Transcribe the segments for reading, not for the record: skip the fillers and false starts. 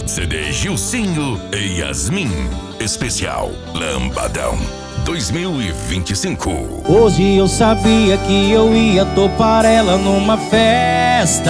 CD Gilcinho e Yasmin. Especial Lambadão 2025. Hoje eu sabia que eu ia topar ela numa festa,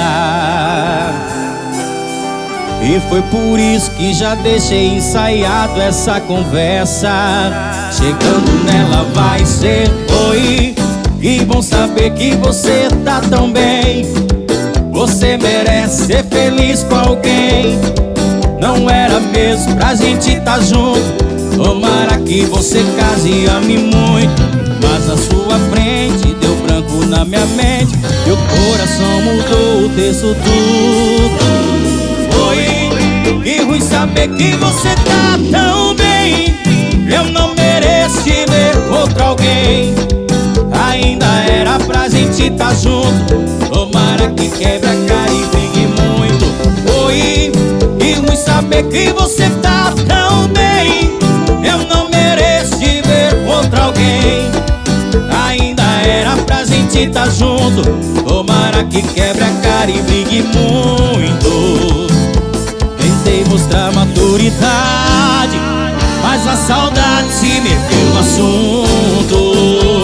e foi por isso que já deixei ensaiado essa conversa. Chegando nela vai ser: oi, que bom saber que você tá tão bem. Você merece ser feliz com alguém. Não era mesmo pra gente tá junto. Tomara que você case e ame muito, mas na sua frente deu branco na minha mente e o coração mudou o texto tudo. Oi, que ruim saber que você tá tão bem. Eu não mereço te ver com outro alguém. Ainda era pra gente tá junto. Tomara que quebre a cara e brigue muito. Oi, que ruim saber que você tá tão bem. Eu não mereço te ver com outro alguém. Ainda era pra gente tá junto. Tomara que quebre a cara e brigue muito. Tentei mostrar maturidade, mas a saudade se meteu no assunto.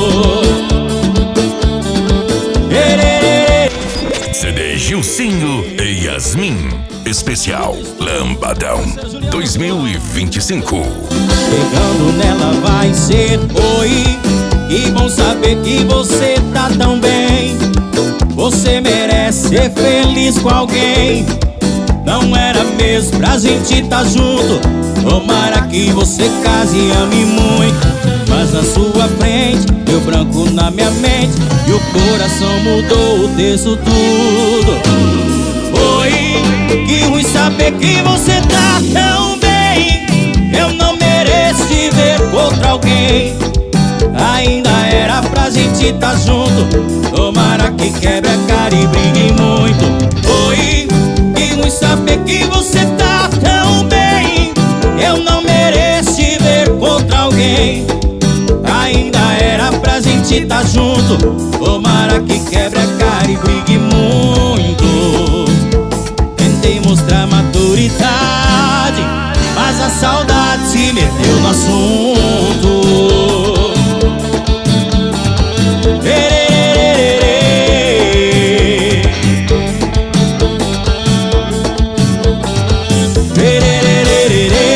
CD Gilcinho e Yasmin. Especial Lambadão 2025. Chegando nela vai ser: oi, que bom saber que você tá tão bem. Você merece ser feliz com alguém. Não era mesmo pra gente tá junto. Tomara que você case e ame muito, mas na sua frente deu branco na minha mente e o coração mudou o texto tudo. Oi, que ruim saber que você tá tão bem. Eu não mereço te ver com outro alguém. Ainda era pra gente tá junto. Tomara que quebre a cara e brigue muito. Oi, que ruim saber que você tá tão bem. Eu não mereço te ver com outro alguém. Ainda era pra gente tá junto. Tomara que quebre a cara e brigue muito. Tentei mostrar maturidade, mas a saudade se meteu no assunto.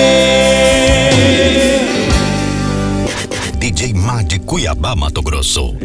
DJ Má de Cuiabá, Mato Grosso.